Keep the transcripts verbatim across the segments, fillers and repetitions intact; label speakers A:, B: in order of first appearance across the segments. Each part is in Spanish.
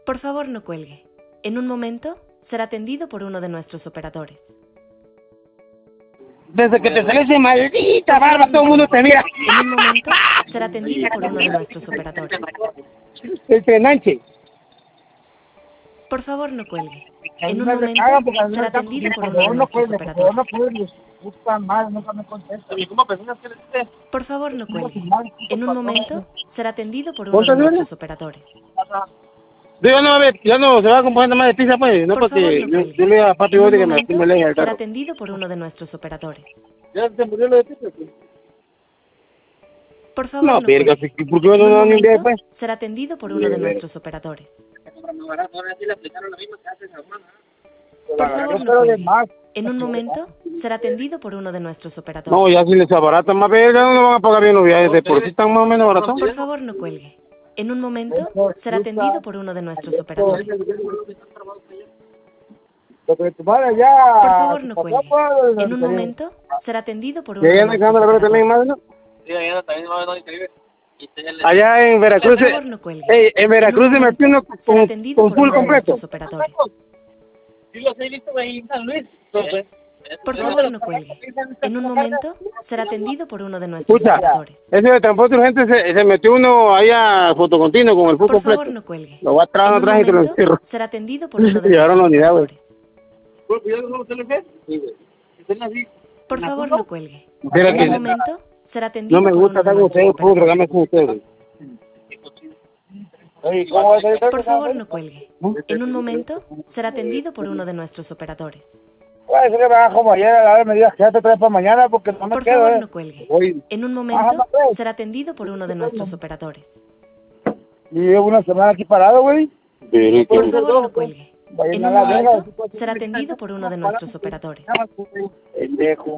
A: Por favor, no cuelgue. En un momento, será atendido por uno de nuestros operadores.
B: Desde que te saliste, maldita barba, todo el mundo te mira.
A: En un momento, será atendido por uno de nuestros operadores.
B: El trenanche.
A: Por favor, no cuelgue.
C: A mí
A: En un
C: me
A: momento,
C: cagan porque a mí
A: será
C: me están
A: atendido por
C: porque
A: uno de
C: uno
A: nuestros
C: puede, porque
A: operadores.
C: uno puede, les gustan mal, nunca me contestan. ¿Y cómo personas que le dice?
A: Por favor, no cuelgue.
C: Mal,
A: En un
C: patrón.
A: momento, será atendido por uno de
B: ¿Cuántas
A: nuestros
B: viene?
A: operadores.
B: Digo, no, a ver, ya no se va a comprar nada más de pizza, pues. No,
A: Por favor,
B: porque
A: no
B: yo,
A: cuelgue.
B: yo le digo a Papi
A: En un
B: Bote que me, que
A: momento,
B: me legue el
A: será
B: carro.
A: atendido por uno de nuestros operadores.
B: ¿Ya se murió lo de pizza? Pues?
A: Por favor,
B: No,
A: no
B: verga,
A: cuelgue.
B: ¿por qué no
A: En un
B: dan ni idea,
A: momento,
B: pues?
A: será atendido por uno de nuestros operadores. Por favor,
C: Yo
A: no
C: quiero de
A: cuelgue.
C: más.
A: En un momento, será atendido por uno de nuestros operadores.
B: No, ya si les abaratan más verga, no van a pagar bien los viajes. De por sí están más o menos baratos.
A: Por favor, no cuelgue. En un momento, será atendido por uno de nuestros operadores.
C: Lo que tu madre ya.
A: Por favor, no
C: tu papá,
A: cuelgue.
C: pues,
A: En un
C: sería-
A: momento, será atendido por
B: ¿Y
A: uno de
B: allá en
A: nuestros
B: Alejandra también,
A: operadores.
B: madre, no? Allá en Veracruz,
A: Por favor, no cuelgue.
B: ey, en Veracruz
A: En un
B: se metió uno
A: momento, será
B: con,
A: atendido
B: con
A: por
B: full
A: uno de
B: completo.
A: nuestros operadores.
C: Sí, los he visto ahí en San Luis.
A: Por favor, no cuelgue. En un momento, será atendido por uno de nuestros
B: Escucha,
A: operadores.
B: ese de transporte urgente se, se metió uno ahí a fotocontinuo con el full
A: Por
B: completo.
A: favor, no cuelgue.
B: Lo va atrás,
A: En un
B: atrás y te lo
A: momento,
B: encierro.
A: será atendido por uno de
B: Llevaron la
A: nuestros
B: unidad, güey.
A: operadores. Por favor, no cuelgue.
B: Mira
A: En
B: que
A: un momento, será atendido
B: no me
A: por
B: gusta
A: uno de
B: estar con
A: nuestros
B: ustedes, puedo
A: operadores.
B: regarme con ustedes.
C: Oye, ¿cómo va a ser?
A: Por favor, no cuelgue. En un momento, será atendido por uno de nuestros operadores.
C: Pues, eso que me haga como ayer a la hora me digas que ya te traes para mañana porque no me
A: Por
C: quedo,
A: favor,
C: eh.
A: no cuelgue.
C: Voy.
A: En un
C: Ajá,
A: momento,
C: no, pues.
A: será atendido por uno de nuestros operadores.
C: Y llevo una semana aquí parado, güey.
A: Por favor, no cuelgue.
C: Vayan
A: En
C: a
A: un
C: la
A: momento,
C: Vegas.
A: será atendido por uno de nuestros operadores.
C: Pendejo.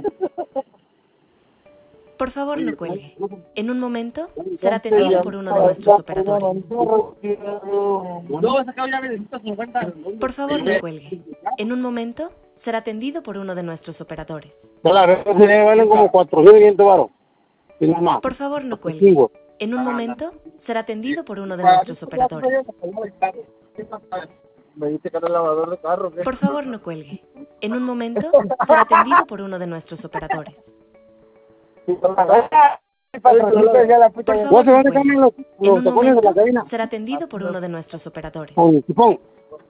A: Por favor, no cuelgue. En un momento, será atendido por uno de nuestros operadores.
C: No, sacado ya de ciento cincuenta.
A: Por favor, no cuelgue. En un momento, será atendido por uno de nuestros operadores.
B: La red se valen como cuatrocientos, quinientos baros. Y nada más.
A: Por favor, no cuelgue. En un momento, será atendido por uno de nuestros operadores.
C: Me dice que era el lavador de carro. ¿qué?
A: Por favor, no cuelgue. En un momento, será atendido por uno de nuestros operadores.
C: Patroncito, ya la puta
A: Por
C: ya-
A: favor,
B: ¿Dónde
A: no
B: dónde
A: cuelgue.
B: cambian los,
A: En
B: los
A: un
B: tacones de la
A: momento,
B: cabina?
A: será atendido por uno de nuestros operadores.
B: Con chipón.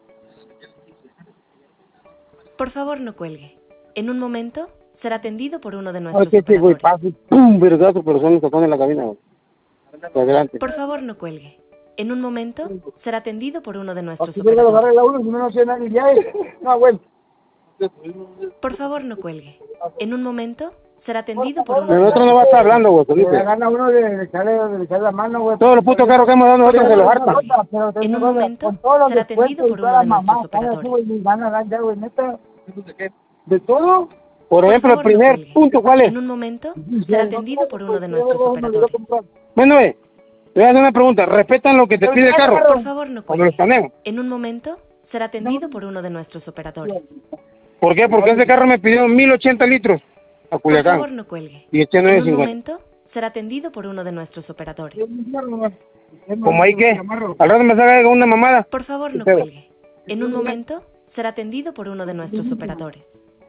A: Por favor, no cuelgue. En un momento, será atendido por uno de
B: Ay,
A: nuestros
B: que que güey,
A: operadores.
B: pase, pum, vergazo, pero son los tacones de la cabina, güey. De adelante.
A: Por favor, no cuelgue. En un momento, será atendido por uno de nuestros
C: Aquí vengo a agarrar
A: operadores.
C: la uno, si no, no sé nada ni de ahí. No, bueno.
A: Por favor, no cuelgue. En un momento, será atendido por uno
B: Pero
A: de
B: nosotros
A: nuestros
B: no va a estar hablando, güey,
C: Le
B: solito.
C: gana uno de, de echarle, de echarle la mano, güey.
B: Todos los putos carros que hemos dado nosotros se los hartan.
C: Pero te
A: En un
C: digo,
A: momento,
C: con todos los
A: será
C: descuentos
A: atendido
C: y
A: por
C: toda
A: uno
C: la
A: de
C: mamá,
A: nuestros
C: ¿sabes?
A: operadores.
C: Güey, ni ganas dan ya, güey, neta. ¿De todo?
B: Por ejemplo,
A: favor,
B: el
A: no
B: primer
A: cuelgue.
B: punto, ¿cuál es?
A: En un momento, será atendido por uno de nuestros
C: Yo
A: operadores.
B: Bueno, eh, te voy a hacer una pregunta. ¿Respetan lo que te pide el carro?
A: Por favor, no
B: ¿O me lo
A: cuelgue.
B: escanean?
A: En un momento, será atendido por uno de nuestros operadores.
B: ¿Por qué? Porque ese carro me pidió mil ochenta litros a
A: Por
B: Culiacán.
A: favor, no cuelgue.
B: Y este no
A: En
B: es
A: un
B: cincuenta.
A: momento, será atendido por uno de nuestros operadores.
B: ¿Cómo hay que? Al rato me salga con una mamada.
A: Por favor, no
B: Ustedes.
A: cuelgue. En un momento, será atendido por uno de nuestros operadores.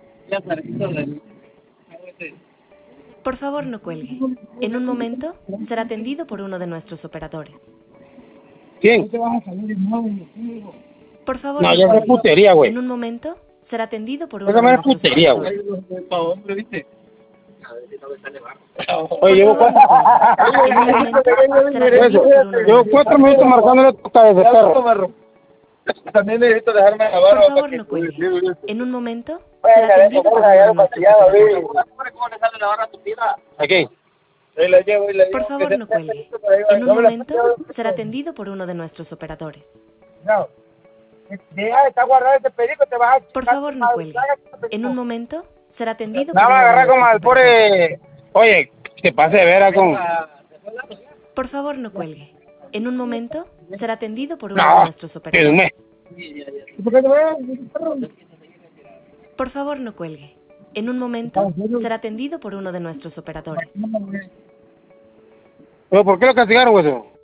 A: Por favor, no cuelgue. En un momento, será atendido por uno de nuestros operadores.
B: ¿Quién?
A: Por favor,
B: No,
A: no
B: ya es
A: cuelgue.
B: putería, güey.
A: En un momento, será atendido por uno
B: Esa
A: de
B: no es
A: nuestros
B: putería,
A: operadores.
B: güey. Oye, llevo
A: Por
B: cuatro,
A: favor, no cuelgue. En un momento, será atendido por uno de
B: llevo
A: nuestros
B: cuatro minutos
A: operadores.
B: marcándole tu cabeza, perro.
C: También necesito dejarme la
A: Por favor, no cuelgue. En un momento, será
C: Bueno,
A: atendido por uno de nuestros operadores.
C: ¿Cómo le sale la barra a tu tira?
B: ¿Aquí?
C: Ahí la llevo y la llevo.
A: Por favor, no cuelgue. En un momento, será atendido por uno de nuestros operadores.
C: No. Deja de estar guardado ese perico, te vas a...
A: Por favor, no cuelgue. En un momento, será atendido por
B: Nada
A: uno
B: más
A: de
B: agarrar como al
A: nuestros operadores.
B: pobre... Oye, que pase de veras con...
A: Por favor, no cuelgue. En un momento, será atendido por uno de
B: No,
A: nuestros
B: que
A: operadores.
B: dume.
C: ¿Por qué te vas?
A: Por favor, no cuelgue. En un momento, será atendido por uno de nuestros operadores.
B: ¿Pero por qué lo castigaron, güey?